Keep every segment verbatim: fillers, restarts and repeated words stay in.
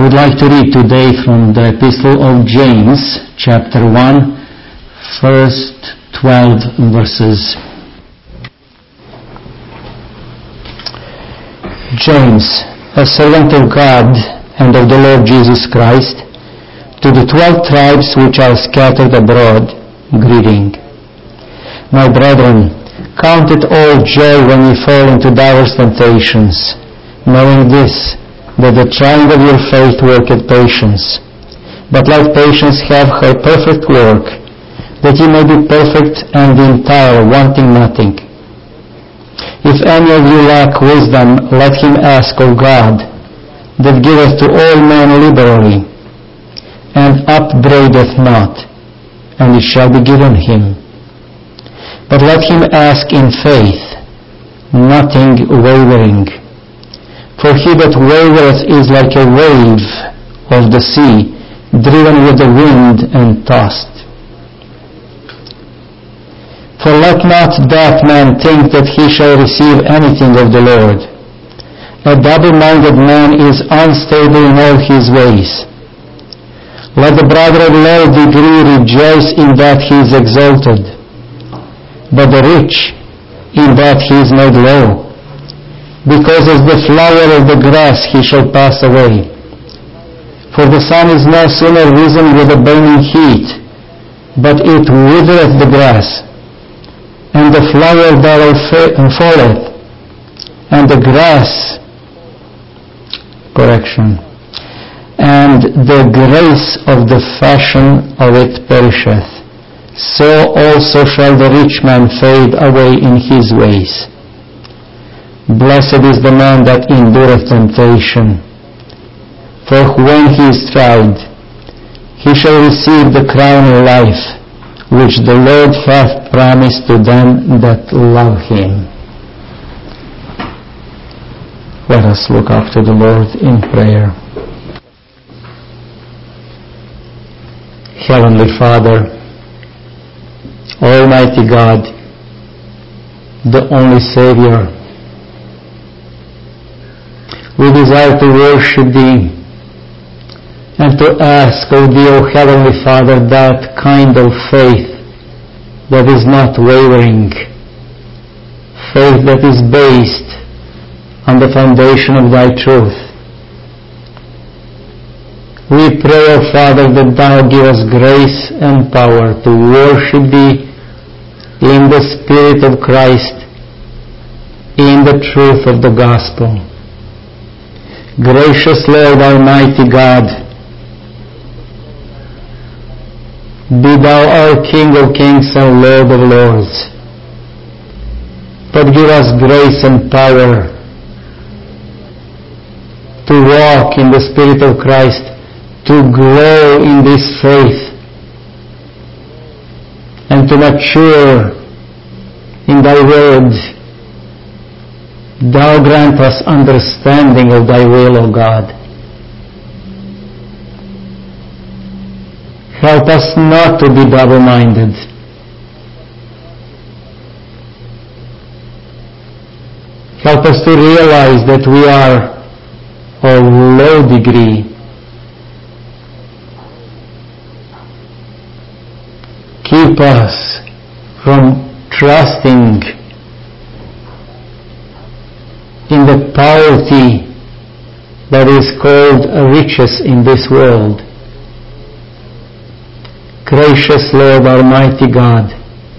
would like to read today from the Epistle of James, chapter one, first twelve verses. James, a servant of God and of the Lord Jesus Christ, to the twelve tribes which are scattered abroad, greeting. My brethren, count it all joy when ye fall into diverse temptations, knowing this, that the trying of your faith worketh patience. But let patience have her perfect work, that ye may be perfect and entire, wanting nothing. If any of you lack wisdom, let him ask of God, that giveth to all men liberally, and upbraideth not, and it shall be given him. But let him ask in faith, nothing wavering. For he that wavereth is like a wave of the sea, driven with the wind and tossed. For let not that man think that he shall receive anything of the Lord. A double-minded man is unstable in all his ways. Let the brother of low degree rejoice in that he is exalted, but the rich in that he is made low. Because as the flower of the grass he shall pass away. For the sun is no sooner risen with a burning heat, but it withereth the grass, and the flower thereof falleth, and the grass, correction, and the grace of the fashion of it perisheth. So also shall the rich man fade away in his ways. Blessed is the man that endureth temptation, for when he is tried, he shall receive the crown of life, which the Lord hath promised to them that love him. Let us look up to the Lord in prayer. Heavenly Father, Almighty God, the only Savior, we desire to worship Thee and to ask of Thee, O Heavenly Father, that kind of faith that is not wavering, faith that is based on the foundation of Thy truth. We pray, O Father, that Thou give us grace and power to worship Thee in the Spirit of Christ, in the truth of the gospel. Gracious Lord, Almighty God, be Thou our King of kings and Lord of lords, but give us grace and power to walk in the Spirit of Christ, to grow in this faith, and to mature in Thy word. Thou grant us understanding of Thy will, O God. Help us not to be double-minded. Help us to realize that we are of low degree. Keep us from trusting in the poverty that is called riches in this world. Gracious Lord, Almighty God,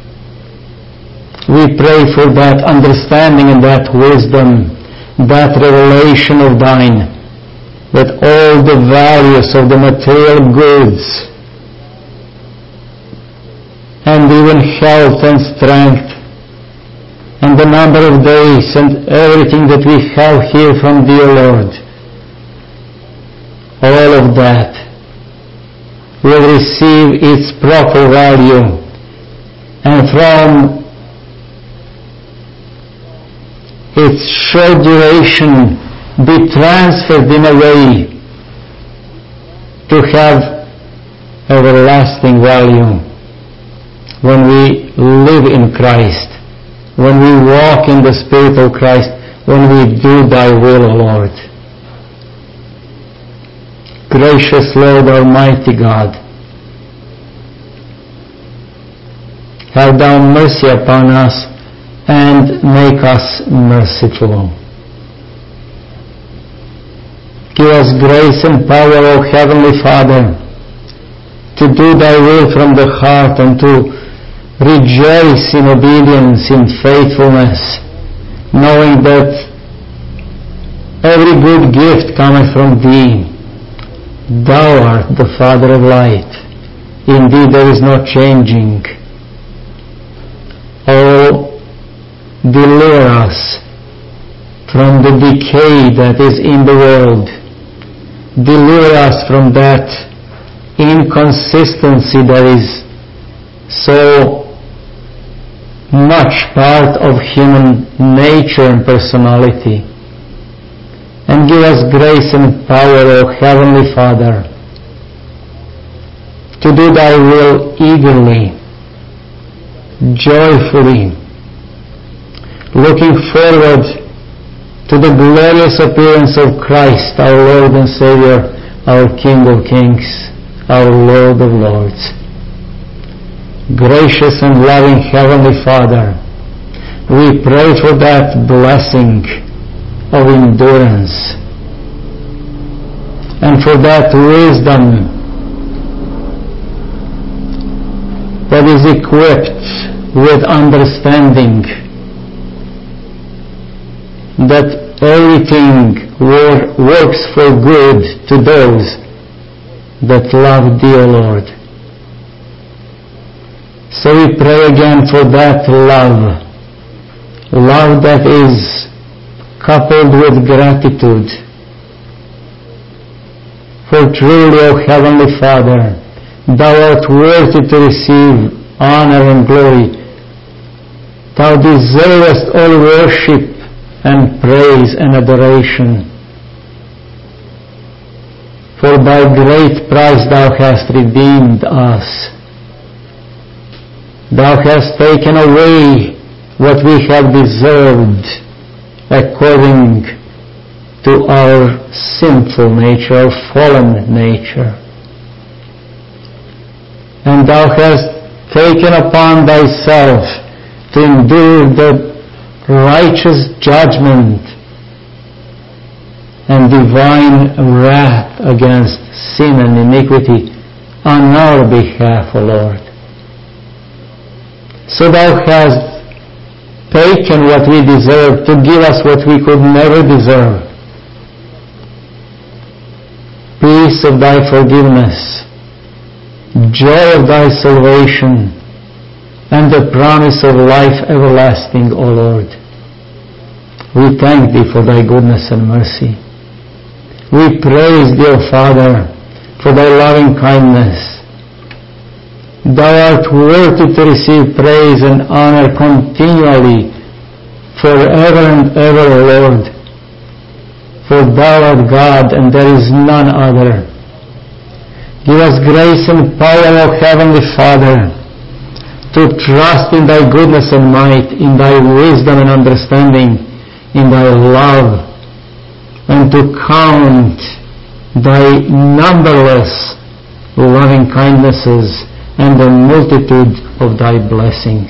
we pray for that understanding and that wisdom, that revelation of Thine, that all the values of the material goods and even health and strength and the number of days and everything that we have here from Thee, O Lord, all of that will receive its proper value, and from its short duration be transferred in a way to have everlasting value when we live in Christ, when we walk in the Spirit of Christ, when we do Thy will, O Lord. Gracious Lord, Almighty God, have thou mercy upon us and make us merciful. Give us grace and power, O Heavenly Father, to do thy will from the heart and to rejoice in obedience, in faithfulness, knowing that every good gift cometh from thee. Thou art the Father of light. Indeed, there is no changing. Oh, deliver us from the decay that is in the world. Deliver us from that inconsistency that is so much part of human nature and personality. And give us grace and power, O Heavenly Father, to do thy will eagerly, joyfully, looking forward to the glorious appearance of Christ, our Lord and Savior, our King of Kings, our Lord of Lords. Gracious and loving Heavenly Father, we pray for that blessing of endurance and for that wisdom that is equipped with understanding that everything wor- works for good to those that love thee, O Lord. So we pray again for that love, love that is coupled with gratitude. For truly, O Heavenly Father, thou art worthy to receive honor and glory. Thou deservest all worship and praise and adoration. For by great price thou hast redeemed us. Thou hast taken away what we have deserved according to our sinful nature, our fallen nature. And thou hast taken upon thyself to endure the righteous judgment and divine wrath against sin and iniquity on our behalf, O Lord. So thou hast taken what we deserve to give us what we could never deserve. Peace of thy forgiveness, joy of thy salvation, and the promise of life everlasting, O Lord. We thank thee for thy goodness and mercy. We praise thee, O Father, for thy loving kindness. Thou art worthy to receive praise and honor continually, forever and ever, O Lord. For thou art God, and there is none other. Give us grace and power, O Heavenly Father, to trust in thy goodness and might, in thy wisdom and understanding, in thy love, and to count thy numberless loving kindnesses and the multitude of thy blessings.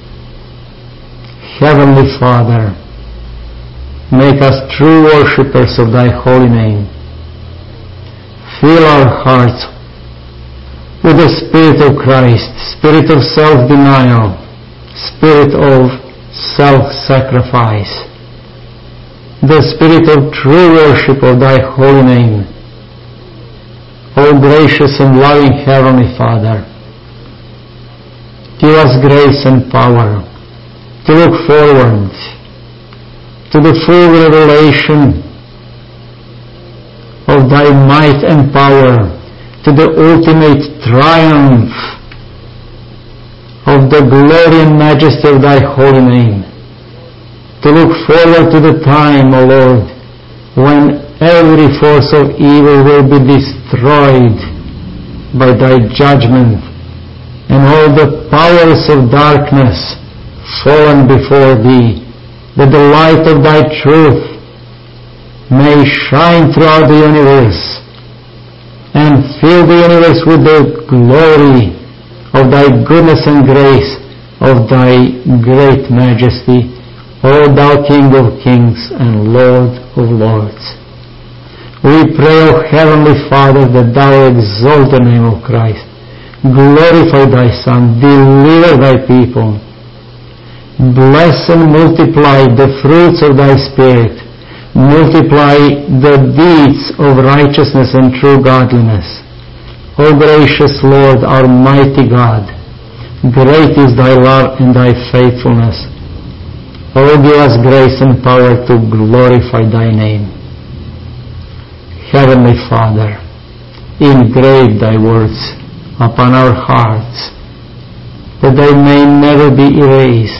Heavenly Father, make us true worshippers of thy holy name. Fill our hearts with the Spirit of Christ, Spirit of self-denial, Spirit of self-sacrifice, the Spirit of true worship of thy holy name. O gracious and loving Heavenly Father, give us grace and power to look forward to the full revelation of thy might and power, to the ultimate triumph of the glory and majesty of thy holy name. To look forward to the time, O Lord, when every force of evil will be destroyed by thy judgment, and all the powers of darkness fallen before thee, that the light of thy truth may shine throughout the universe, and fill the universe with the glory of thy goodness and grace, of thy great majesty, O thou King of kings and Lord of lords. We pray, O Heavenly Father, that thou exalt the name of Christ, glorify thy Son, deliver thy people, bless and multiply the fruits of thy Spirit, multiply the deeds of righteousness and true godliness. O gracious Lord, our mighty God, great is thy love and thy faithfulness. O give us grace and power to glorify thy name. Heavenly Father, engrave thy words upon our hearts, that they may never be erased,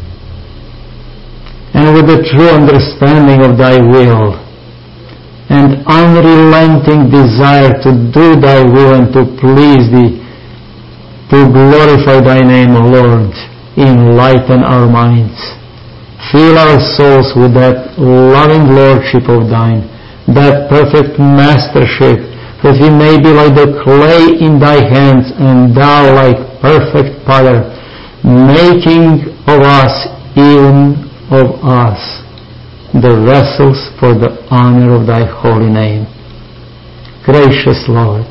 and with the true understanding of thy will and unrelenting desire to do thy will and to please thee, to glorify thy name, O Lord, enlighten our minds. Fill our souls with that loving lordship of thine, that perfect mastership, that we may be like the clay in thy hands, and thou like perfect potter, making of us, even of us, the vessels for the honor of thy holy name. Gracious Lord,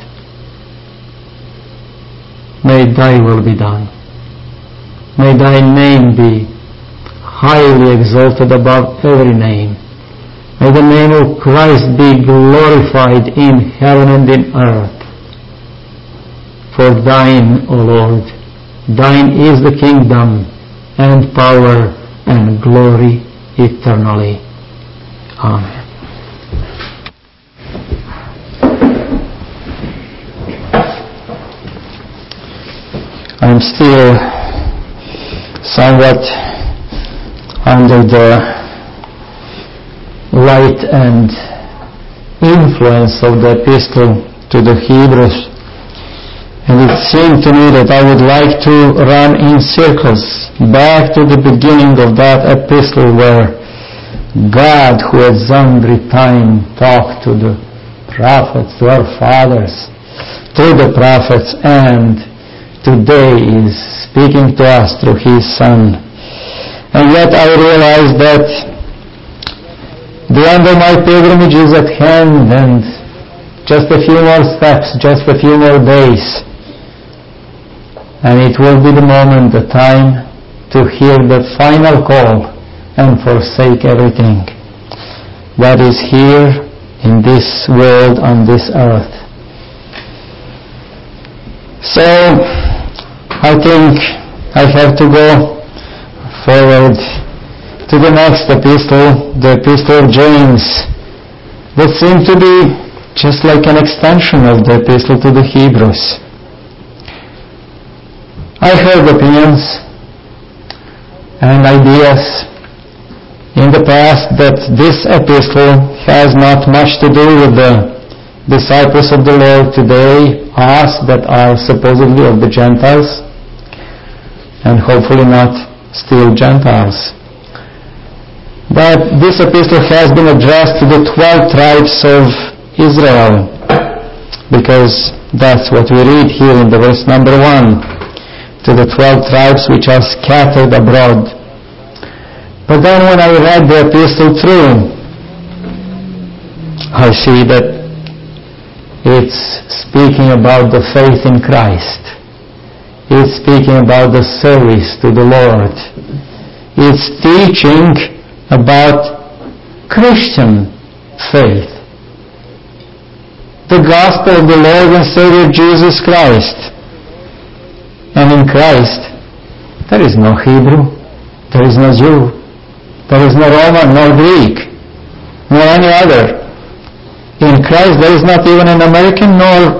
may thy will be done. May thy name be highly exalted above every name. May the name of Christ be glorified in heaven and in earth. For thine, O Lord, thine is the kingdom and power and glory eternally. Amen. I'm still somewhat under the light and influence of the epistle to the Hebrews, and it seemed to me that I would like to run in circles back to the beginning of that epistle, where God, who at sundry time talked to the prophets, to our fathers, through the prophets, and today is speaking to us through His Son. And yet I realize that the end of my pilgrimage is at hand, and just a few more steps, just a few more days, and it will be the moment, the time, to hear the final call and forsake everything that is here in this world, on this earth. So I think I have to go forward to the next epistle, the epistle of James, that seemed to be just like an extension of the epistle to the Hebrews. I heard opinions and ideas in the past that this epistle has not much to do with the disciples of the Lord today, us that are supposedly of the Gentiles, and hopefully not still Gentiles. But this epistle has been addressed to the twelve tribes of Israel, because that's what we read here in the verse number one, to the twelve tribes which are scattered abroad. But then when I read the epistle through, I see that it's speaking about the faith in Christ. It's speaking about the service to the Lord. It's teaching about Christian faith, the gospel of the Lord and Savior Jesus Christ. And in Christ, there is no Hebrew, there is no Jew, there is no Roman, nor Greek, nor any other. In Christ, there is not even an American nor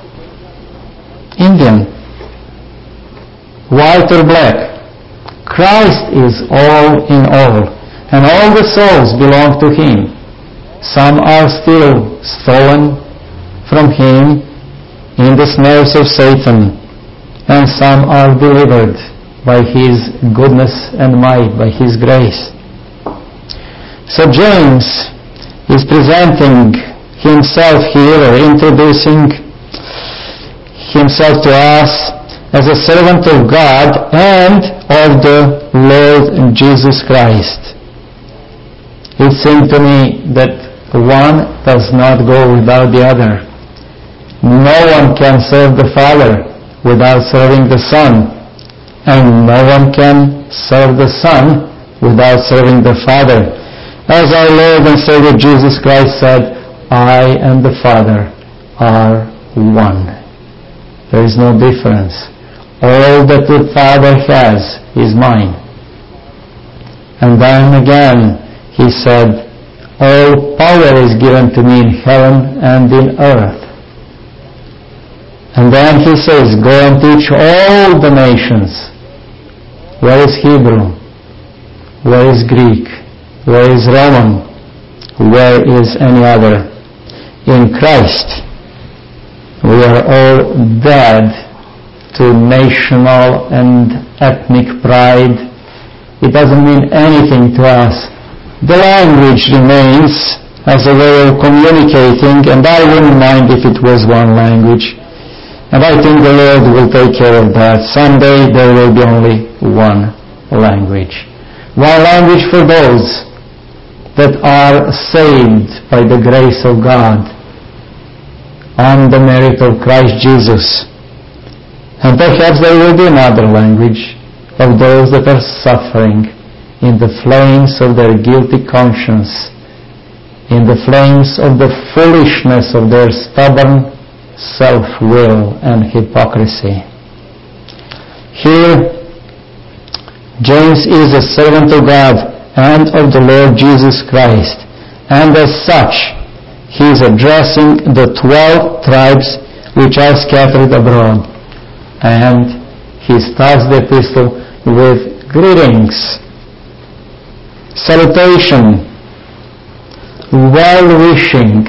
Indian, white or black. Christ is all in all, and all the souls belong to Him. Some are still stolen from Him in the snares of Satan, and some are delivered by His goodness and might, by His grace. So James is presenting himself here, or introducing himself to us as a servant of God and of the Lord Jesus Christ. It seemed to me that one does not go without the other. No one can serve the Father without serving the Son, and no one can serve the Son without serving the Father. As our Lord and Savior Jesus Christ said, I and the Father are one. There is no difference. All that the Father has is mine. And then again he said, all power is given to me in heaven and in earth. And then he says, go and teach all the nations. Where is Hebrew? Where is Greek? Where is Roman? Where is any other? In Christ, we are all dead to national and ethnic pride. It doesn't mean anything to us. The language remains as a way of communicating, and I wouldn't mind if it was one language. And I think the Lord will take care of that. Someday there will be only one language. One language for those that are saved by the grace of God on the merit of Christ Jesus. And perhaps there will be another language of those that are suffering in the flames of their guilty conscience, in the flames of the foolishness of their stubborn self-will and hypocrisy. Here, James is a servant of God and of the Lord Jesus Christ, and as such, he is addressing the twelve tribes which are scattered abroad, and he starts the epistle with greetings, salutation, well-wishing.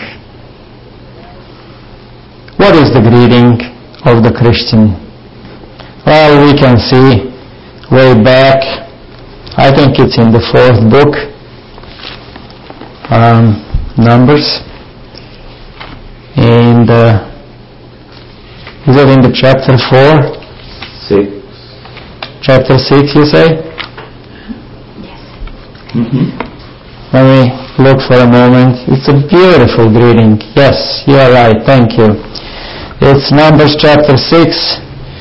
What is the greeting of the Christian? Well, we can see way back, I think it's in the fourth book, um, Numbers, in the, is it in the chapter four? Six. Chapter six, you say? Yes. Mm-hmm. Let me look for a moment. It's a beautiful greeting. Yes, you are right. Thank you. It's Numbers chapter six.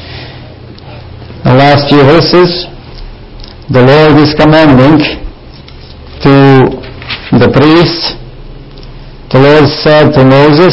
The last few verses. The Lord is commanding to the priests. The Lord said to Moses,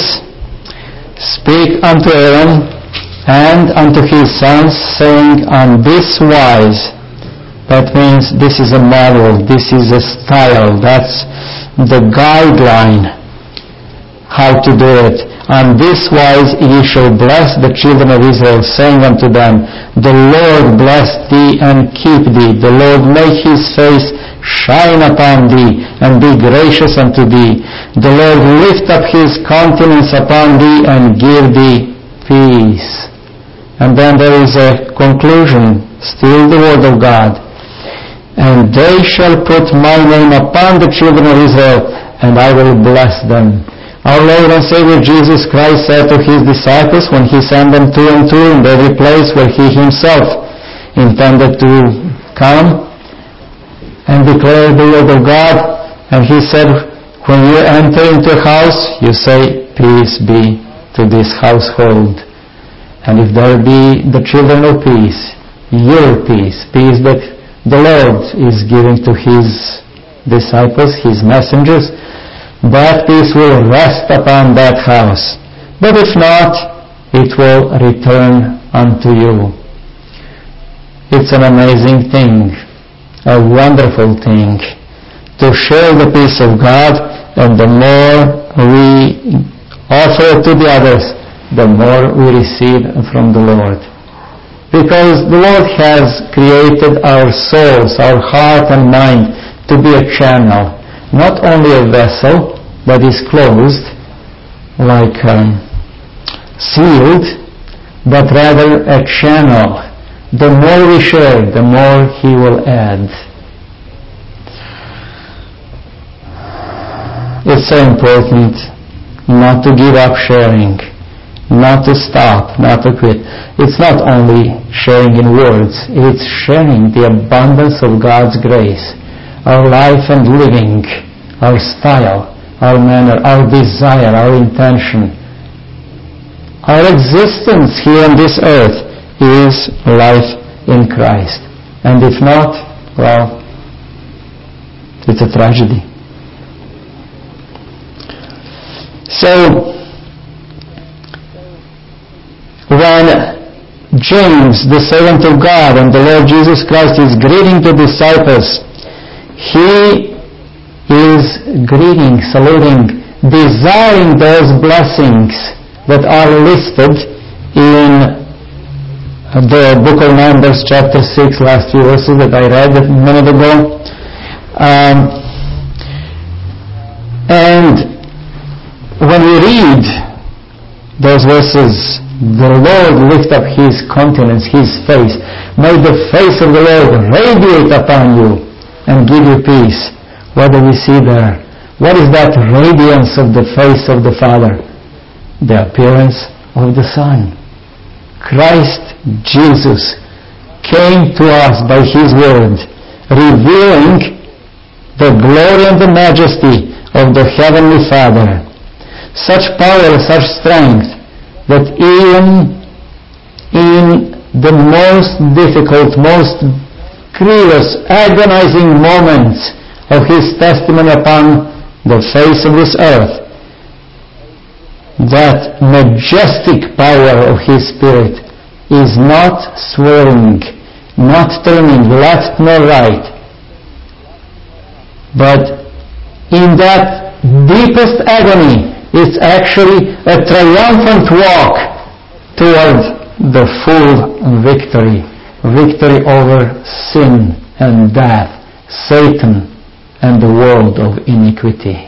speak unto Aaron and unto his sons, saying, on this wise. That means this is a model, this is a style, that's the guideline how to do it. On this wise ye shall bless the children of Israel, saying unto them, the Lord bless thee and keep thee. The Lord make his face shine upon thee and be gracious unto thee. The Lord lift up his countenance upon thee and give thee peace. And then there is a conclusion, still the word of God. And they shall put my name upon the children of Israel, and I will bless them. Our Lord and Savior Jesus Christ said to his disciples when he sent them two and two in every place where he himself intended to come and declare the word of God, and he said, when you enter into a house, you say, peace be to this household. And if there be the children of peace, your peace, peace that the Lord is giving to his disciples, his messengers, that peace will rest upon that house. But if not, it will return unto you. It's an amazing thing, a wonderful thing, to share the peace of God, and the more we offer it to the others, the more we receive from the Lord. Because the Lord has created our souls, our heart and mind to be a channel, not only a vessel that is closed, like um, sealed, but rather a channel. The more we share, the more he will add. It's so important not to give up sharing, not to stop, not to quit. It's not only sharing in words, it's sharing the abundance of God's grace, our life and living, our style, our manner, our desire, our intention. Our existence here on this earth is life in Christ. And if not, well, it's a tragedy. So, when James, the servant of God, and the Lord Jesus Christ is greeting the disciples, he is greeting, saluting, desiring those blessings that are listed in the book of Numbers, chapter six, last few verses that I read a minute ago. Um, and when we read those verses, the Lord lift up His countenance, His face. May the face of the Lord radiate upon you and give you peace. What do we see there? What is that radiance of the face of the Father? The appearance of the Son. Christ Jesus came to us by His word, revealing the glory and the majesty of the Heavenly Father. Such power, such strength, that even in the most difficult, most grievous, agonizing moments of His testimony upon the face of this earth, that majestic power of His Spirit is not swerving, not turning left nor right, but in that deepest agony, it's actually a triumphant walk toward the full victory. Victory over sin and death, Satan and the world of iniquity.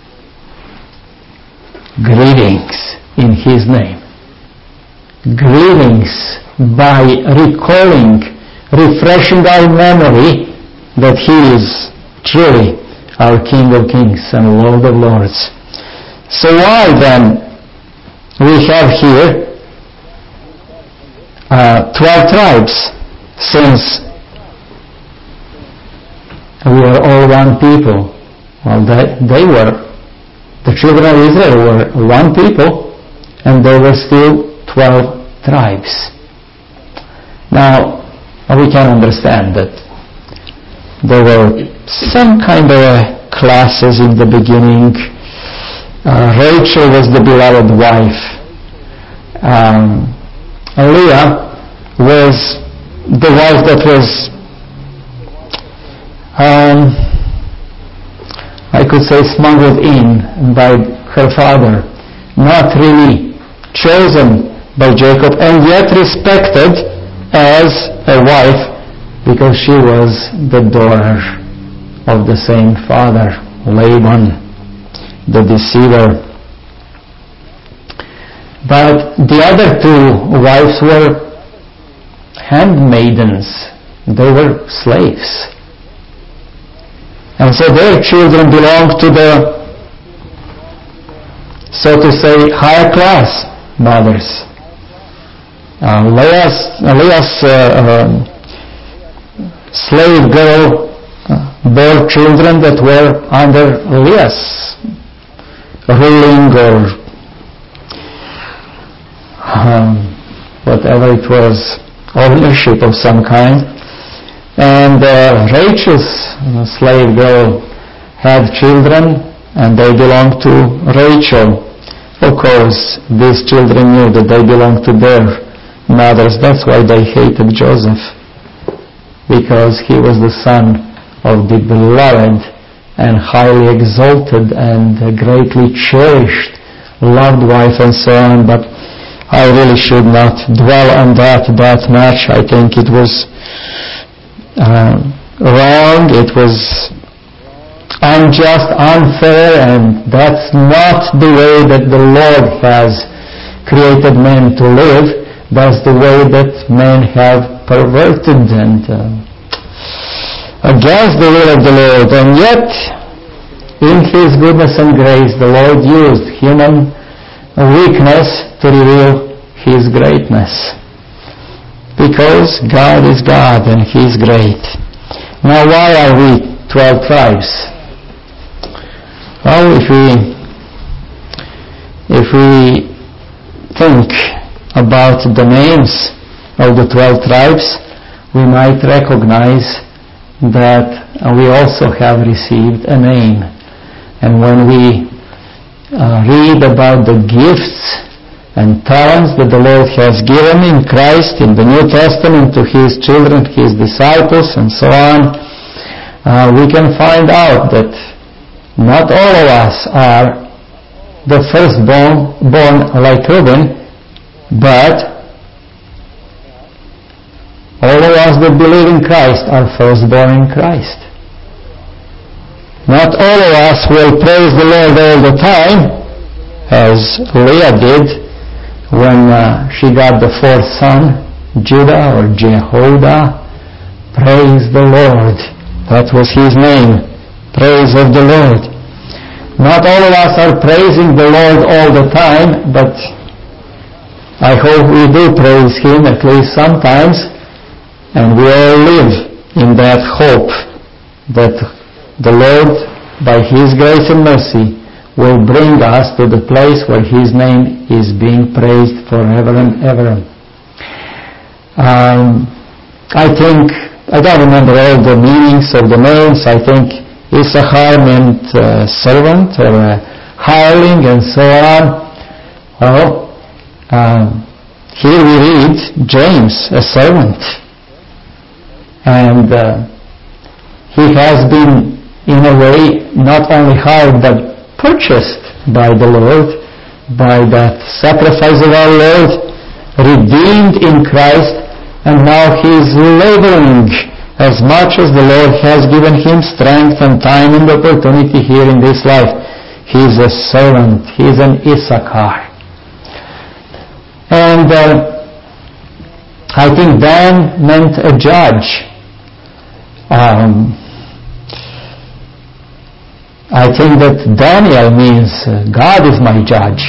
Greetings in His name. Greetings by recalling, refreshing our memory that He is truly our King of Kings and Lord of Lords. So why then we have here uh, twelve tribes, since we are all one people? Well, they, they were, the children of Israel were one people, and there were still twelve tribes. Now, we can understand that there were some kind of classes in the beginning. Uh, Rachel was the beloved wife. Um, Leah was the wife that was, um, I could say, smuggled in by her father, not really chosen by Jacob, and yet respected as a wife because she was the daughter of the same father, Laban, the deceiver. But the other two wives were handmaidens. They were slaves. And so their children belonged to the, so to say, higher class mothers. Uh, Leah's, Leah's uh, uh, slave girl uh, bore children that were under Leah's ruling or um, whatever it was, ownership of some kind. And uh, Rachel's uh, slave girl had children, and they belonged to Rachel. Of course, these children knew that they belonged to their mothers. That's why they hated Joseph, because he was the son of the beloved and highly exalted and greatly cherished loved wife and so on. But I really should not dwell on that that much. I think it was uh, wrong, it was unjust, unfair, and that's not the way that the Lord has created men to live. That's the way that men have perverted and uh, against the will of the Lord. And yet, in His goodness and grace, the Lord used human weakness to reveal His greatness. Because God is God and He is great. Now why are we twelve tribes? Well, if we if we think about the names of the twelve tribes, we might recognize that we also have received a name. And when we uh, read about the gifts and talents that the Lord has given in Christ in the New Testament to His children, His disciples, and so on, uh, we can find out that not all of us are the firstborn born like Reuben, but all of us that believe in Christ are firstborn in Christ. Not all of us will praise the Lord all the time, as Leah did when uh, she got the fourth son, Judah or Jehoiada. Praise the Lord. That was his name. Praise of the Lord. Not all of us are praising the Lord all the time, but I hope we do praise Him at least sometimes, and we all live in that hope that the Lord, by His grace and mercy, will bring us to the place where His name is being praised forever and ever. Um, I think, I don't remember all the meanings of the names. I think Issachar meant uh, servant or uh, hireling and so on. Well, uh, here we read James, a servant. And uh, he has been, in a way, not only hired but purchased by the Lord, by that sacrifice of our Lord, redeemed in Christ, and now he is laboring as much as the Lord has given him strength and time and opportunity here in this life. He is a servant. He is an Issachar. And uh, I think Dan meant a judge. Um, I think that Daniel means uh, God is my judge.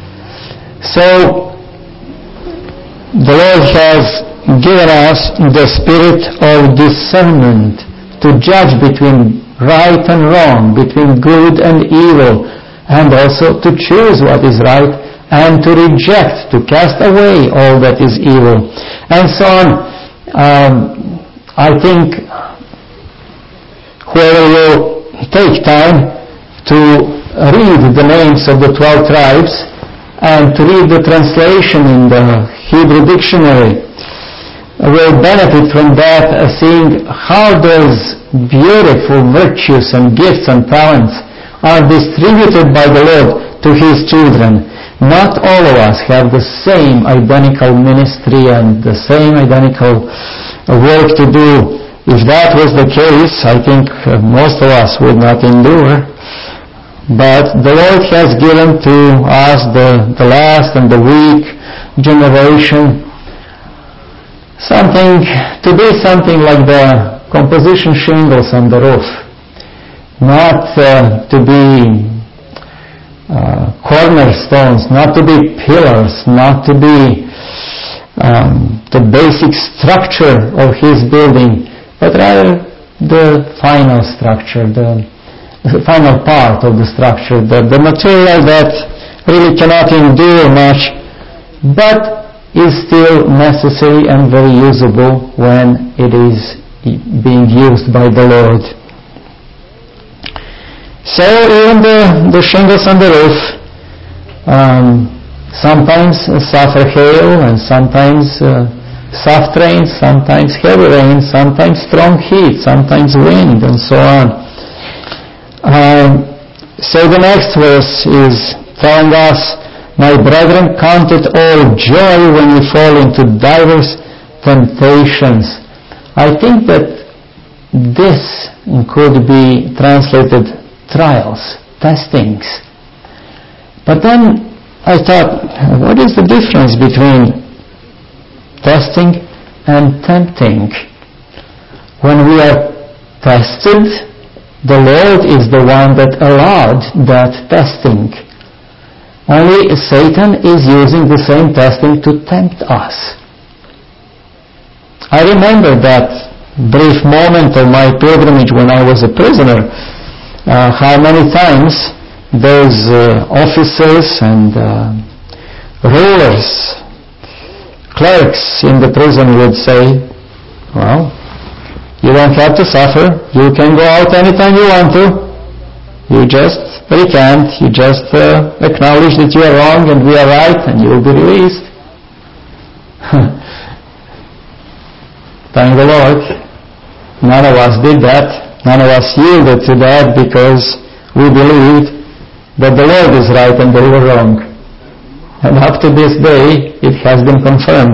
So the Lord has given us the spirit of discernment to judge between right and wrong, between good and evil, and also to choose what is right and to reject, to cast away all that is evil, and so on. Um, I think whoever will take time to read the names of the twelve tribes and to read the translation in the Hebrew dictionary will benefit from that, uh, seeing how those beautiful virtues and gifts and talents are distributed by the Lord to His children. Not all of us have the same identical ministry and the same identical work to do. If that was the case, I think uh, most of us would not endure. But the Lord has given to us, the, the last and the weak generation, something, to be something like the composition shingles on the roof. Not uh, to be uh, cornerstones, not to be pillars, not to be um, the basic structure of His building, but rather the final structure, the, the final part of the structure, the, the material that really cannot endure much, but is still necessary and very usable when it is being used by the Lord. So even the, the shingles on the roof um, sometimes suffer hail, and sometimes uh, soft rain, sometimes heavy rain, sometimes strong heat, sometimes wind, and so on. Um, so the next verse is telling us, "My brethren, count it all joy when you fall into diverse temptations." I think that this could be translated trials, testings. But then I thought, what is the difference between testing and tempting? When we are tested, the Lord is the one that allowed that testing. Only Satan is using the same testing to tempt us. I remember that brief moment of my pilgrimage when I was a prisoner, uh, how many times those uh, officers and uh, rulers, clerks in the prison would say, well, you don't have to suffer. You can go out anytime you want to. You just recant. You just uh, acknowledge that you are wrong and we are right, and you will be released. Thank the Lord. None of us did that. None of us yielded to that because we believed that the Lord is right and they were wrong. And up to this day, it has been confirmed.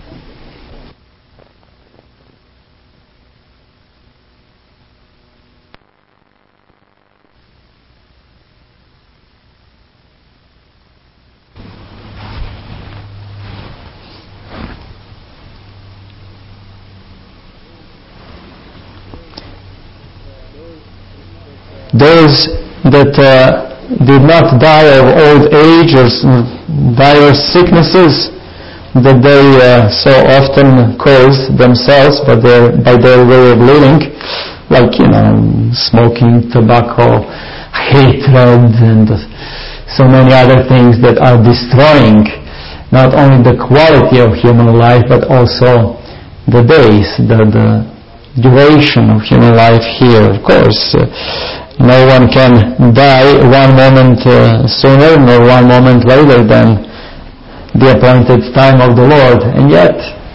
Those that uh, did not die of old age or diverse sicknesses that they uh, so often cause themselves by their, by their way of living, like, you know, smoking, tobacco, hatred, and so many other things that are destroying not only the quality of human life, but also the days, the, the duration of human life here. Of course, uh, no one can die one moment uh, sooner nor one moment later than the appointed time of the Lord. And yet,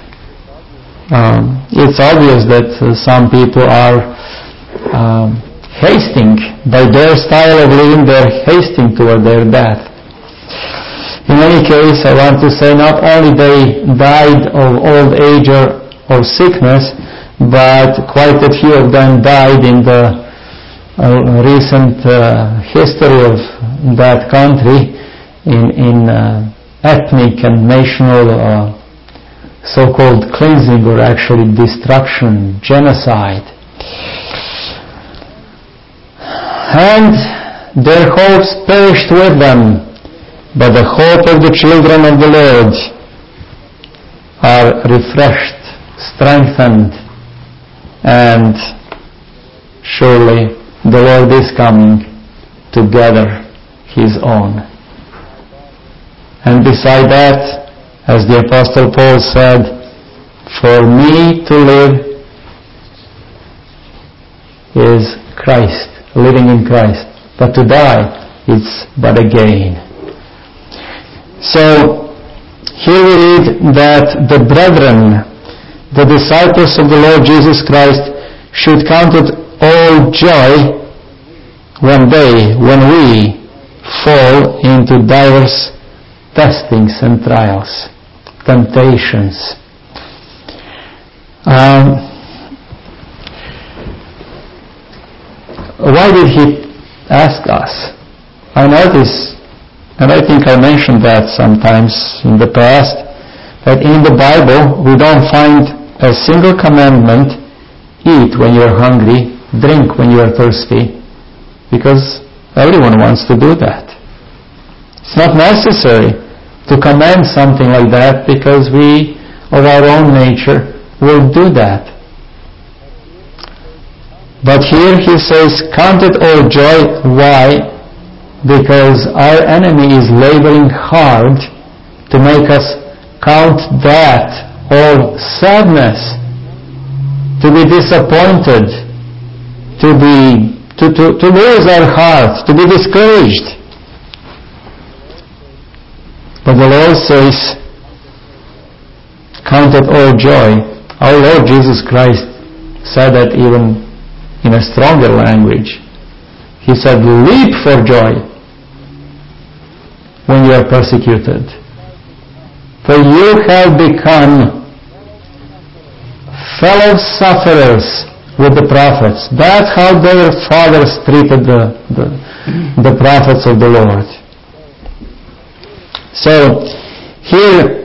um, it's obvious that uh, some people are um, hasting. By their style of living, they're hasting toward their death. In any case, I want to say not only they died of old age or of sickness, but quite a few of them died in the Uh, recent uh, history of that country in, in uh, ethnic and national uh, so-called cleansing, or actually destruction, genocide. And their hopes perished with them, but the hope of the children of the Lord are refreshed, strengthened, and surely the Lord is coming to gather His own. And beside that, as the Apostle Paul said, for me to live is Christ, living in Christ, but to die is but a gain. So, here we read that the brethren, the disciples of the Lord Jesus Christ, should count it all joy when they, when we fall into diverse testings and trials, temptations. Um, why did he ask us? I notice, and I think I mentioned that sometimes in the past, that in the Bible we don't find a single commandment, eat when you're hungry, drink when you are thirsty, because everyone wants to do that. It's not necessary to command something like that, because we, of our own nature, will do that. But here he says, count it all joy. Why? Because our enemy is laboring hard to make us count that all sadness, to be disappointed, to be to, to, to lose our heart, to be discouraged. But the Lord says, count it all joy. Our Lord Jesus Christ said that even in a stronger language. He said, leap for joy when you are persecuted, for you have become fellow sufferers with the prophets. That's how their fathers treated the, the, the prophets of the Lord. So, here,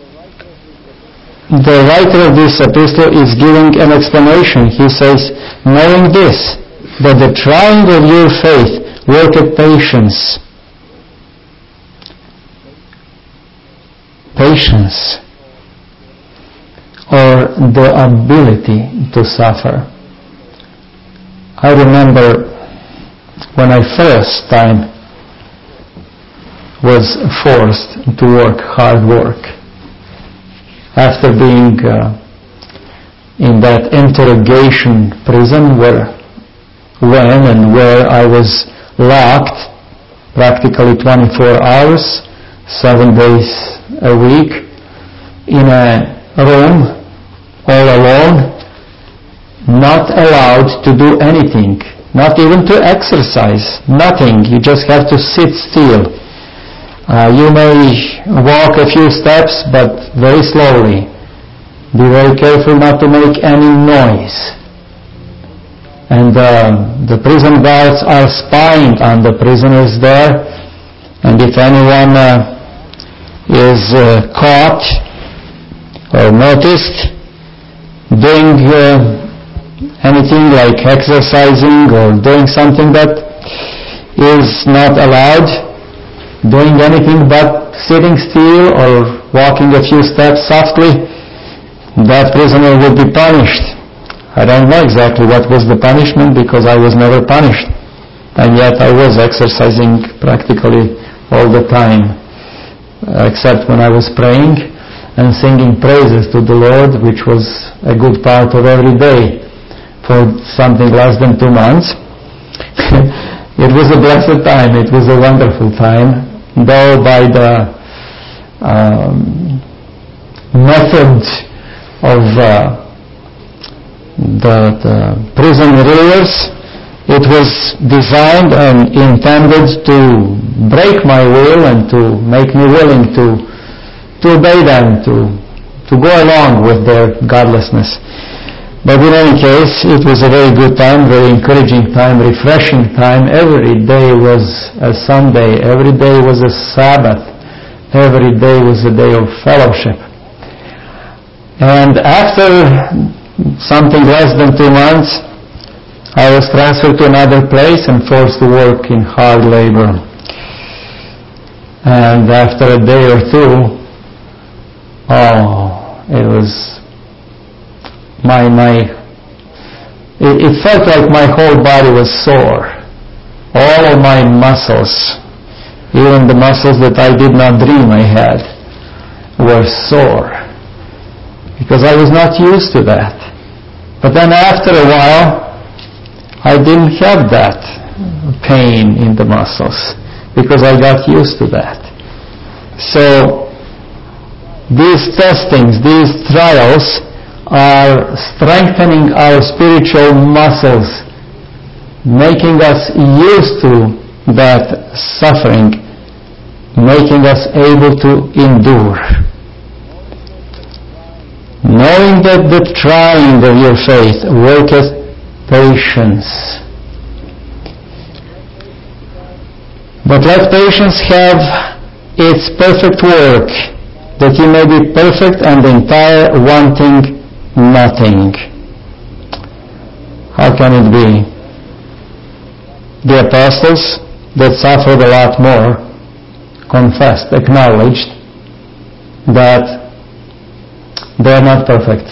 the writer of this epistle is giving an explanation. He says, knowing this, that the trying of your faith worketh patience. patience or the ability to suffer. I remember when I first time was forced to work hard work after being uh, in that interrogation prison where when and where I was locked practically twenty-four hours, seven days a week in a room all alone, not allowed to do anything, not even to exercise, nothing. You just have to sit still. Uh, you may walk a few steps, but very slowly. Be very careful not to make any noise. And uh, the prison guards are spying on the prisoners there, and if anyone uh, is uh, caught or noticed doing uh, anything like exercising or doing something that is not allowed, doing anything but sitting still or walking a few steps softly, that prisoner would be punished. I don't know exactly what was the punishment because I was never punished. And yet I was exercising practically all the time, except when I was praying and singing praises to the Lord, which was a good part of every day for something less than two months. It was a blessed time. It was a wonderful time, though by the um, method of uh, the, the prison rulers, it was designed and intended to break my will and to make me willing to to obey them, to to go along with their godlessness. But in any case, it was a very good time, very encouraging time, refreshing time. Every day was a Sunday. Every day was a Sabbath. Every day was a day of fellowship. And after something less than two months, I was transferred to another place and forced to work in hard labor. And after a day or two, oh, it was my, my, it, it felt like my whole body was sore. All of my muscles, even the muscles that I did not dream I had, were sore. Because I was not used to that. But then after a while, I didn't have that pain in the muscles because I got used to that. So these testings, these trials are strengthening our spiritual muscles, making us used to that suffering, making us able to endure. Knowing that the trying of your faith worketh patience. But let patience have its perfect work, that ye may be perfect and entire, wanting nothing. How can it be? The apostles that suffered a lot more confessed, acknowledged that they are not perfect.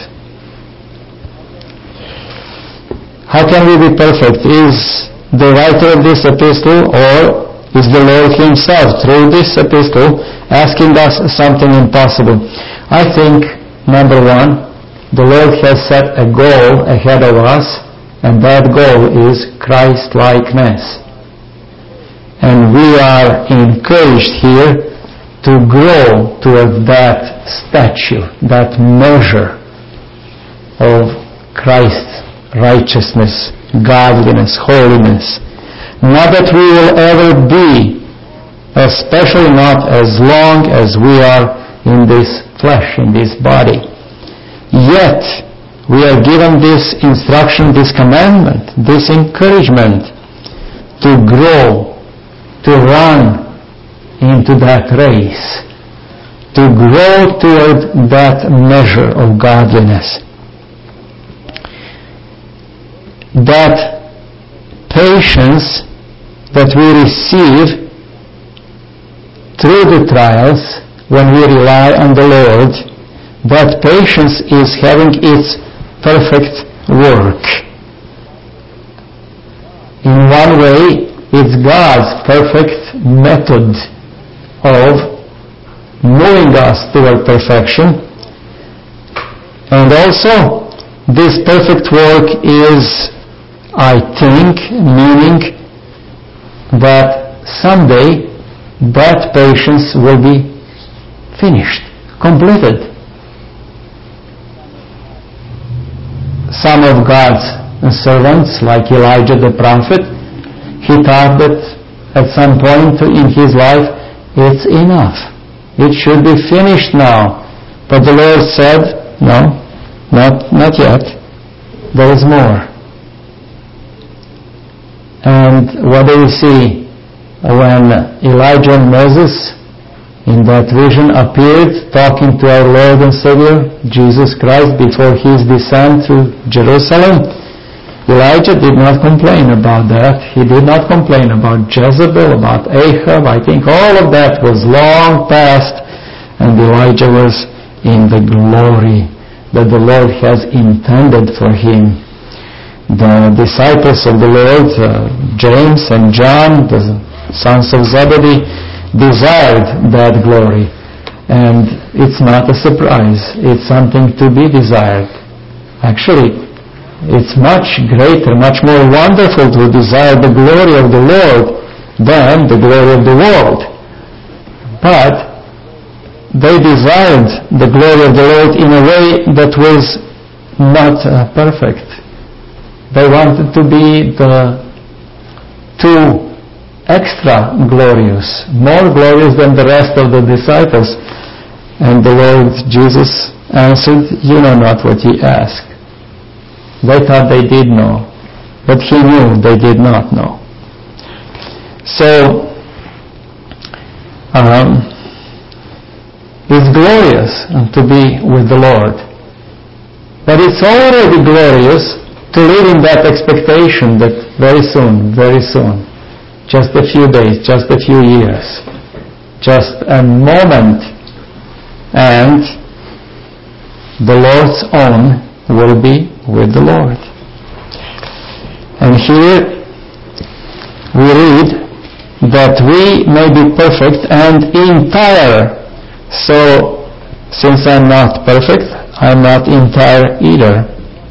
How can we be perfect? Is the writer of this epistle, or is the Lord Himself through this epistle asking us something impossible? I think, number one, the Lord has set a goal ahead of us, and that goal is Christ-likeness. And we are encouraged here to grow toward that stature, that measure of Christ's righteousness, godliness, holiness. Not that we will ever be, especially not as long as we are in this flesh, in this body. Yet, we are given this instruction, this commandment, this encouragement to grow, to run into that race, to grow toward that measure of godliness. That patience that we receive through the trials, when we rely on the Lord, that patience is having its perfect work. In one way, it's God's perfect method of moving us toward perfection. And also, this perfect work is, I think, meaning that someday that patience will be finished, completed. Some of God's servants, like Elijah the prophet, he thought that at some point in his life, it's enough. It should be finished now. But the Lord said, no, not, not yet. There is more. And what do we see when Elijah and Moses in that vision appeared talking to our Lord and Savior, Jesus Christ, before his descent to Jerusalem? Elijah did not complain about that. He did not complain about Jezebel, about Ahab. I think all of that was long past, and Elijah was in the glory that the Lord has intended for him. The disciples of the Lord, uh, James and John, the sons of Zebedee, desired that glory. And it's not a surprise. It's something to be desired. Actually, it's much greater, much more wonderful to desire the glory of the Lord than the glory of the world. But they desired the glory of the Lord in a way that was not uh, perfect. They wanted to be the two extra glorious, more glorious than the rest of the disciples. And the Lord Jesus answered, you know not what ye ask. They thought they did know, but he knew they did not know. So, um, it's glorious to be with the Lord. But it's already glorious to live in that expectation that very soon, very soon, just a few days, just a few years, just a moment, and the Lord's own will be with the Lord. And here we read that we may be perfect and entire. So, since I'm not perfect, I'm not entire either.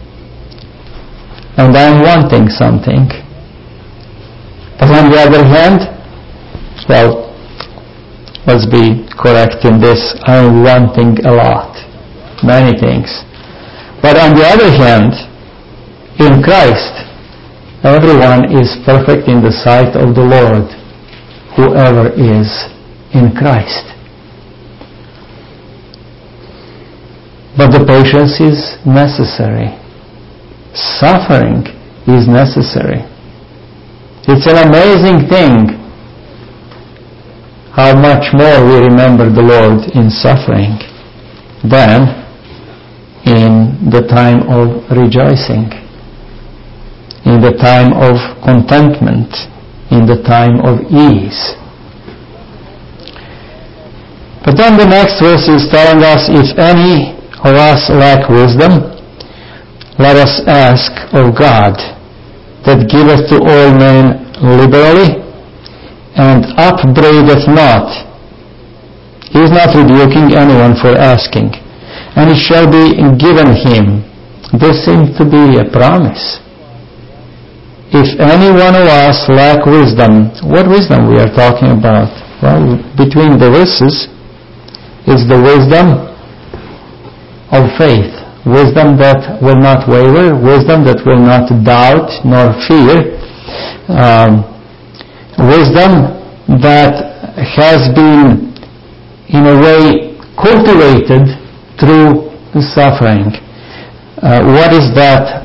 And I'm wanting something. But on the other hand, well, let's be correct in this, I'm wanting a lot, many things. But on the other hand, in Christ, everyone is perfect in the sight of the Lord, whoever is in Christ. But the patience is necessary. Suffering is necessary. It's an amazing thing how much more we remember the Lord in suffering than in the time of rejoicing, in the time of contentment, in the time of ease. But then the next verse is telling us, if any of us lack wisdom, let us ask of God, that giveth to all men liberally, and upbraideth not. He is not rebuking anyone for asking, and it shall be given him. This seems to be a promise. If any one of us lack wisdom, what wisdom we are talking about? Well, between the verses is the wisdom of faith. Wisdom that will not waver, wisdom that will not doubt nor fear, um, wisdom that has been in a way cultivated through suffering. Uh, what is that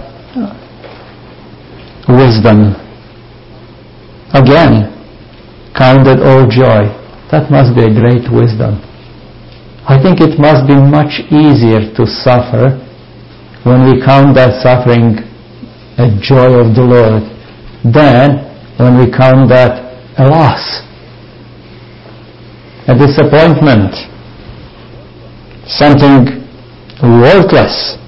wisdom? Again, count it all joy. That must be a great wisdom. I think it must be much easier to suffer when we count that suffering a joy of the Lord than when we count that a loss, a disappointment. something worthless.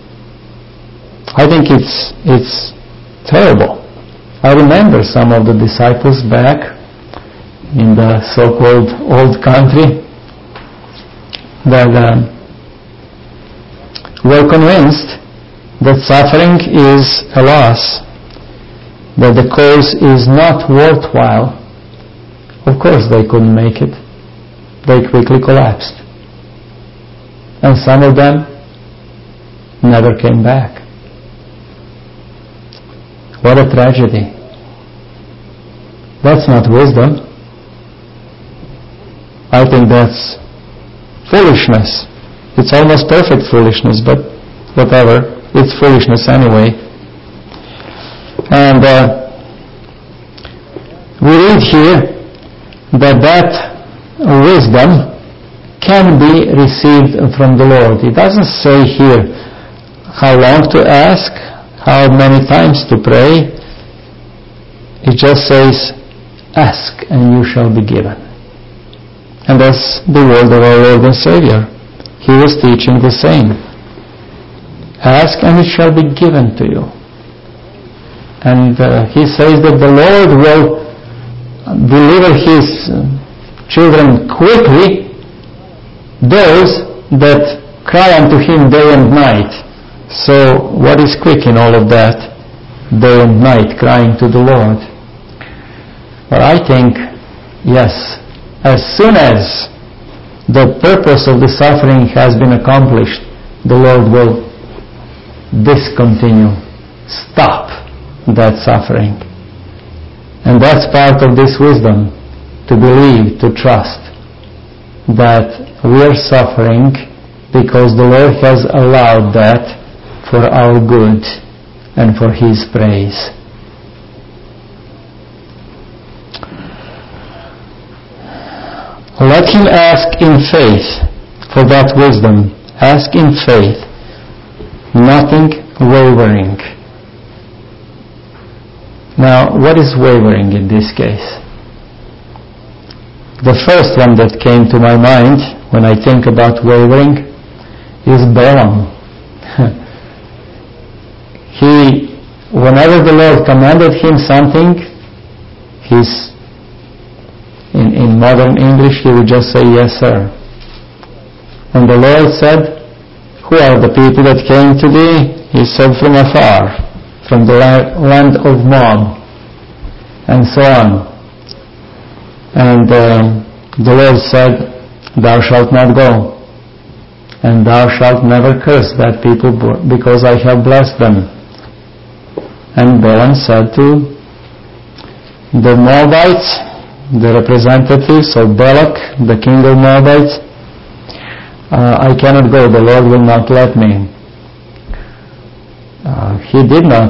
I think it's it's terrible. I remember some of the disciples back in the so-called old country that um, were convinced that suffering is a loss, that the cause is not worthwhile. Of course they couldn't make it. They quickly collapsed. And some of them never came back. What a tragedy. That's not wisdom. I think that's foolishness. It's almost perfect foolishness, but whatever. It's foolishness anyway. And uh, we read here that that wisdom can be received from the Lord. It doesn't say here how long to ask, how many times to pray. It just says, ask and you shall be given. And that's the word of our Lord and Savior. He was teaching the same. Ask and it shall be given to you. And uh, he says that the Lord will deliver his children quickly, those that cry unto him day and night. So what is quick in all of that? Day and night crying to the Lord. But I think, yes, as soon as the purpose of the suffering has been accomplished, the Lord will discontinue, stop that suffering. And that's part of this wisdom, to believe, to trust that we are suffering because the Lord has allowed that for our good and for His praise. Let him ask in faith for that wisdom. Ask in faith, nothing wavering. Now, what is wavering in this case? The first one that came to my mind when I think about wavering is Balaam. He, whenever the Lord commanded him something, he's In, in modern English, he would just say, yes, sir. And the Lord said, who are the people that came to thee? He said, from afar, from the land of Moab, and so on. And um, the Lord said, thou shalt not go, and thou shalt never curse that people, because I have blessed them. And Balaam said to the Moabites, the representatives of Balak, the king of Moabites, uh, I cannot go, the Lord will not let me. Uh, he did not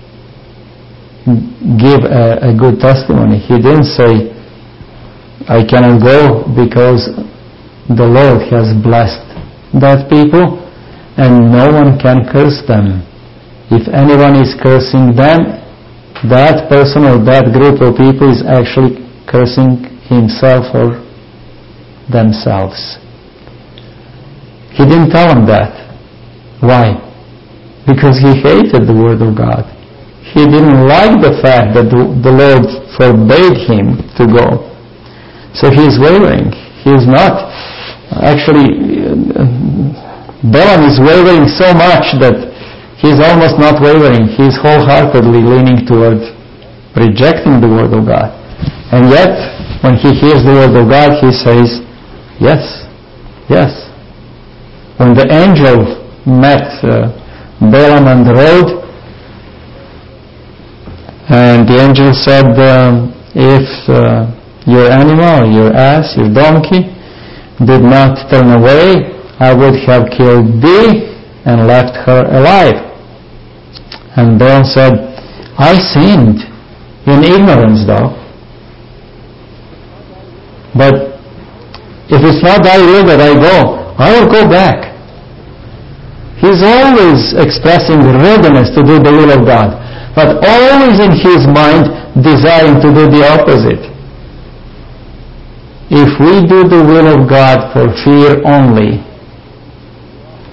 give a, a good testimony. He didn't say, I cannot go because the Lord has blessed that people and no one can curse them. If anyone is cursing them, that person or that group of people is actually cursing himself or themselves. He didn't tell them that. Why? Because he hated the Word of God. He didn't like the fact that the, the Lord forbade him to go. So he is wavering. He is not actually, uh, Balaam is wavering so much that he is almost not wavering. He is wholeheartedly leaning toward rejecting the Word of God. And yet, when he hears the Word of God, he says, yes, yes. When the angel met uh, Balaam on the road, and the angel said, um, if uh, your animal, your ass, your donkey, did not turn away, I would have killed thee and left her alive. And Balaam said, I sinned in ignorance, though. But if it's not thy will that I go, I will go back. He's always expressing readiness to do the will of God, but always in his mind desiring to do the opposite. If we do the will of God for fear only,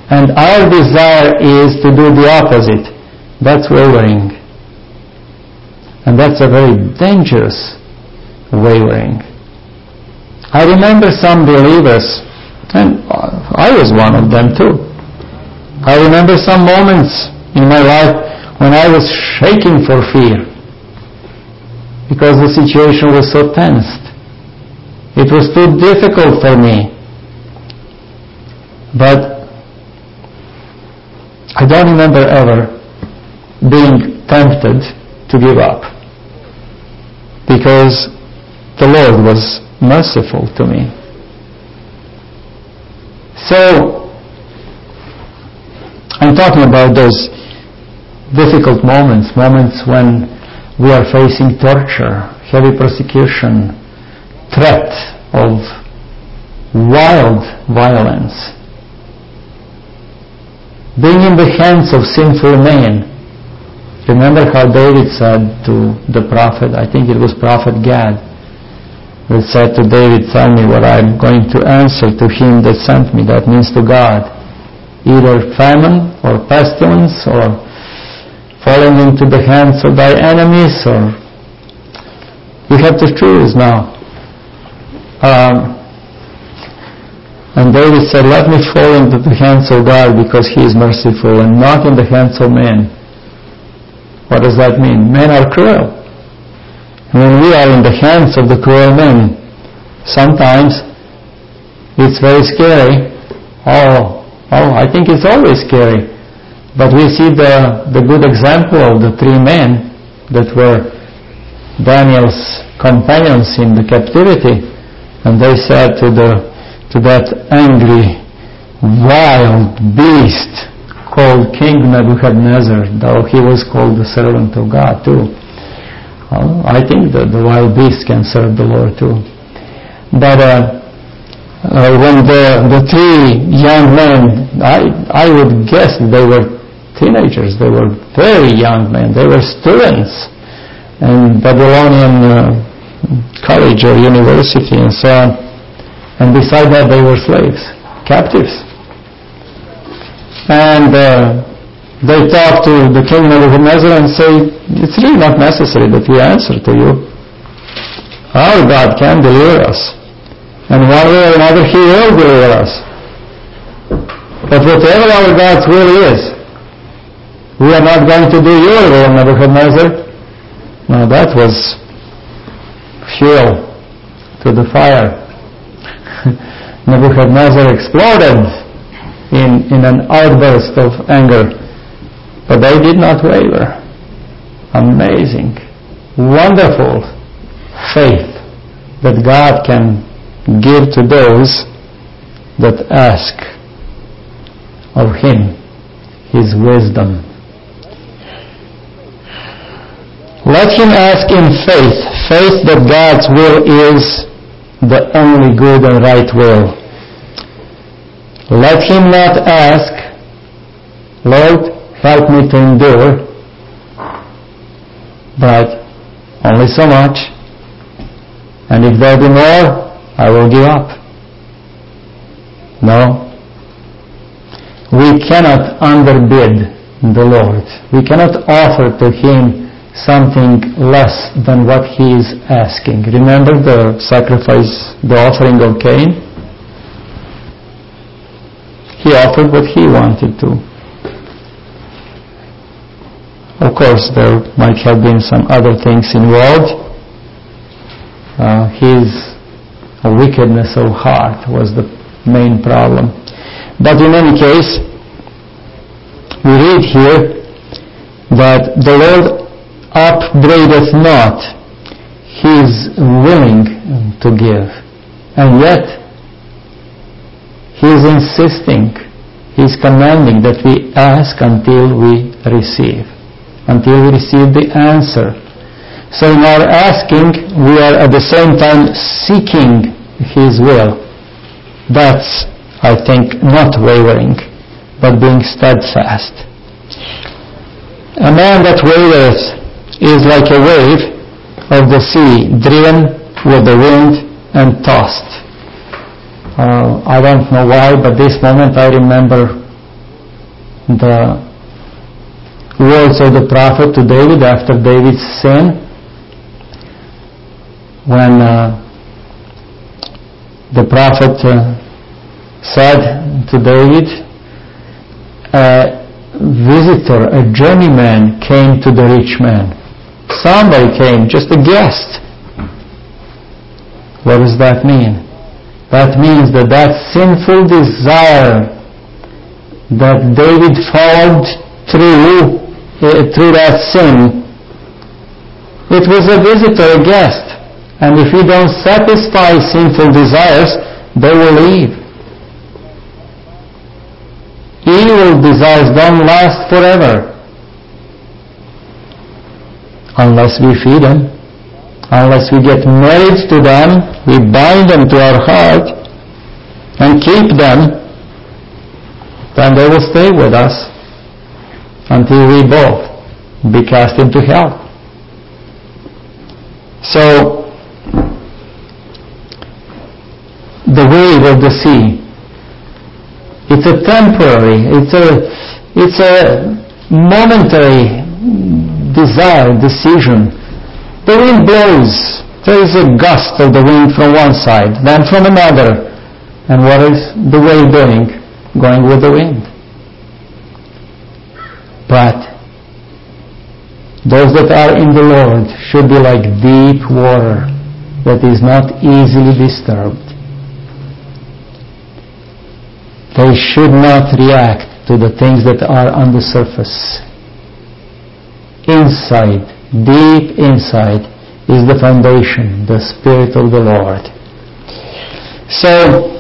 And our desire is to do the opposite. That's wavering. And that's a very dangerous wavering. I remember some believers, and I was one of them too. I remember some moments in my life when I was shaking for fear because the situation was so tensed. It was too difficult for me. But I don't remember ever being tempted to give up because the Lord was merciful to me. So, I'm talking about those difficult moments, moments when we are facing torture, heavy persecution, threat of wild violence, being in the hands of sinful men. Remember how David said to the prophet, I think it was Prophet Gad, that said to David, tell me what I'm going to answer to him that sent me. That means to God. Either famine or pestilence or falling into the hands of thy enemies, or you have to choose now. Um, and David said, let me fall into the hands of God because he is merciful and not in the hands of men. What does that mean? Men are cruel. When we are in the hands of the cruel men, sometimes it's very scary. Oh, oh, I think it's always scary. But we see the, the good example of the three men that were Daniel's companions in the captivity. And they said to the to that angry, wild beast called King Nebuchadnezzar, though he was called the servant of God too. Well, I think that the wild beast can serve the Lord too. But uh, uh, when the, the three young men, I, I would guess they were teenagers, they were very young men, they were students in Babylonian uh, college or university and so on. And beside that they were slaves, captives. And uh, they talk to the king Nebuchadnezzar and say, it's really not necessary that we answer to you. Our God can deliver us. And one way or another he will deliver us. But whatever our God's will is, we are not going to do your will, Nebuchadnezzar. Now that was fuel to the fire. Nebuchadnezzar exploded in, in an outburst of anger. But they did not waver. Amazing, wonderful faith that God can give to those that ask of Him His wisdom. Let him ask in faith, faith that God's will is the only good and right will. Let him not ask, Lord, help me to endure, but only so much, and if there be more, I will give up. No. We cannot underbid the Lord. We cannot offer to Him something less than what He is asking. Remember the sacrifice, the offering of Cain? He offered what he wanted to. Of course, there might have been some other things involved. Uh, his wickedness of heart was the main problem. But in any case, we read here that the Lord upbraideth not, He is willing to give, and yet He is insisting, He is commanding that we ask until we receive, until we receive the answer. So in our asking, we are at the same time seeking His will. That's, I think, not wavering, but being steadfast. A man that wavereth is like a wave of the sea, driven with the wind and tossed. Uh, I don't know why, but this moment I remember the words of the prophet to David after David's sin, when uh, the prophet uh, said to David, a visitor, a journeyman came to the rich man. Somebody came, just a guest. What does that mean? That means that that sinful desire that David followed through, uh, through that sin, it was a visitor, a guest. And if we don't satisfy sinful desires, they will leave. Evil desires don't last forever unless we feed them, unless we get married to them, we bind them to our heart and keep them, then they will stay with us until we both be cast into hell. So, the wave of the sea, it's a temporary, it's a, it's a momentary desire, decision. The wind blows. There is a gust of the wind from one side, then from another. And what is the wave doing? Going with the wind. But those that are in the Lord should be like deep water that is not easily disturbed. They should not react to the things that are on the surface. Inside, deep inside, is the foundation, the Spirit of the Lord. So,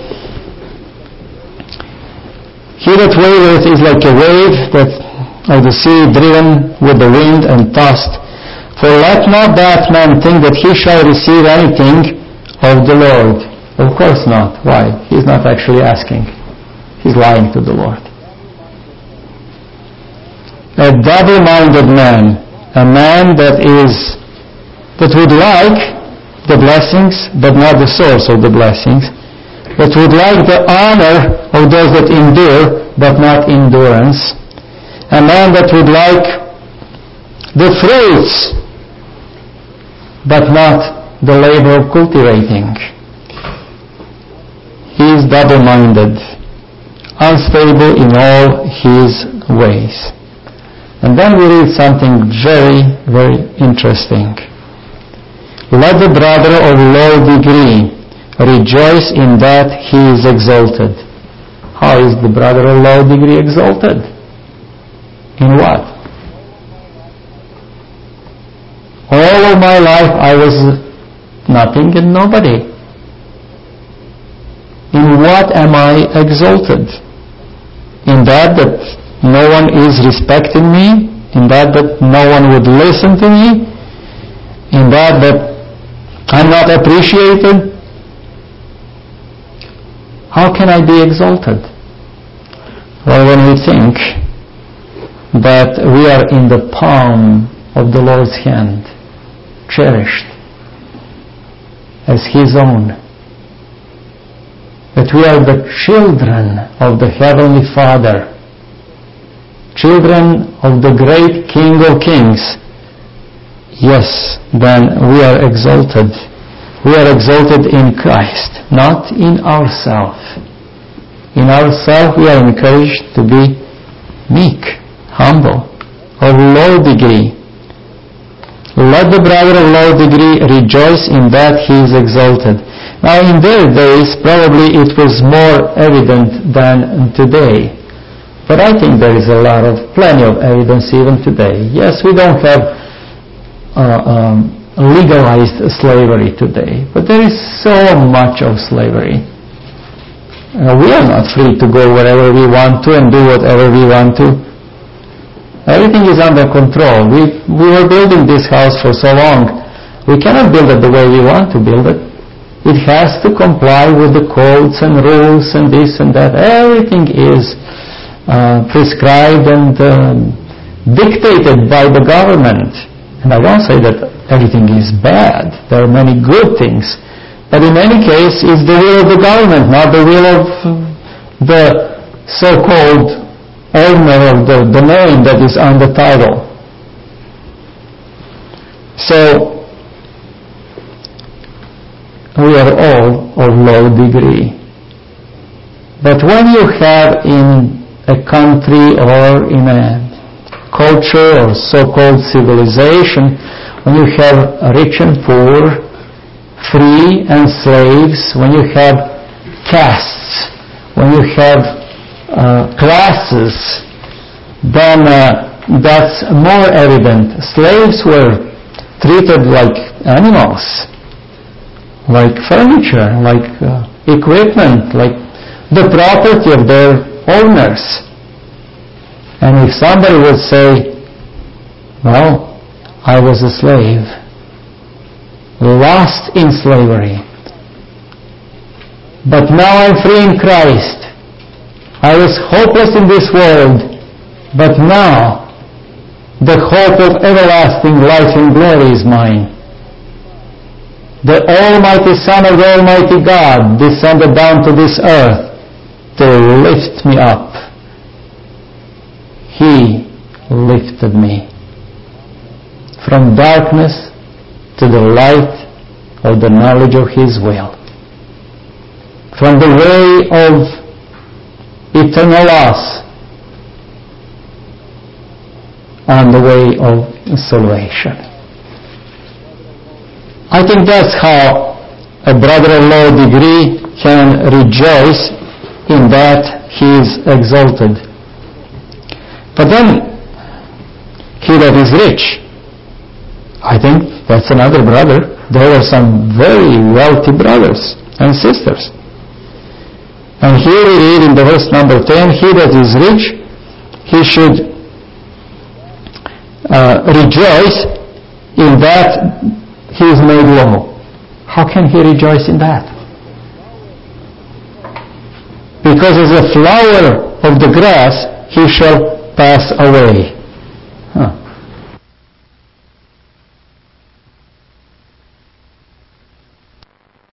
he that wavereth is like a wave that of the sea driven with the wind and tossed. For let not that man think that he shall receive anything of the Lord. Of course not. Why? He's not actually asking. He's lying to the Lord. A double-minded man, a man that is, that would like the blessings, but not the source of the blessings, that would like the honor of those that endure, but not endurance, a man that would like the fruits, but not the labor of cultivating. He is double-minded, unstable in all his ways. And then we read something very, very interesting. Let the brother of low degree rejoice in that he is exalted. How is the brother of low degree exalted? In what? All of my life I was nothing and nobody. In what am I exalted? In that that no one is respecting me, in that that no one would listen to me, in that that I'm not appreciated. How can I be exalted? Well, when we think that we are in the palm of the Lord's hand, cherished as His own, that we are the children of the Heavenly Father, children of the great King of Kings, yes, then we are exalted. We are exalted in Christ, not in ourselves. In ourselves we are encouraged to be meek, humble, of low degree. Let the brother of low degree rejoice in that he is exalted. Now in their days probably it was more evident than today. But I think there is a lot of, plenty of evidence even today. Yes, we don't have uh, um, legalized slavery today, but there is so much of slavery. Uh, we are not free to go wherever we want to and do whatever we want to. Everything is under control. We, we were building this house for so long. We cannot build it the way we want to build it. It has to comply with the codes and rules and this and that. Everything is Uh, prescribed and uh, dictated by the government. And I don't say that everything is bad. There are many good things. But in any case, it's the will of the government, not the will of the so-called owner of the domain that is on the title. So, we are all of low degree. But when you have in a country or in a culture or so-called civilization, when you have rich and poor, free and slaves, when you have castes, when you have uh, classes, then uh, that's more evident. Slaves were treated like animals, like furniture, like uh, equipment, like the property of their owners. And if somebody would say, well, I was a slave, lost in slavery, but now I'm free in Christ. I was hopeless in this world, but now the hope of everlasting life and glory is mine. The Almighty Son of the Almighty God descended down to this earth to lift me up. He lifted me from darkness to the light of the knowledge of His will, from the way of eternal loss on the way of salvation. I think that's how a brother of low degree can rejoice in that he is exalted. But then, he that is rich, I think that's another brother. There are some very wealthy brothers and sisters. And here we read in the verse number ten, he that is rich, he should uh, rejoice in that he is made low. How can he rejoice in that? Because as a flower of the grass, he shall pass away.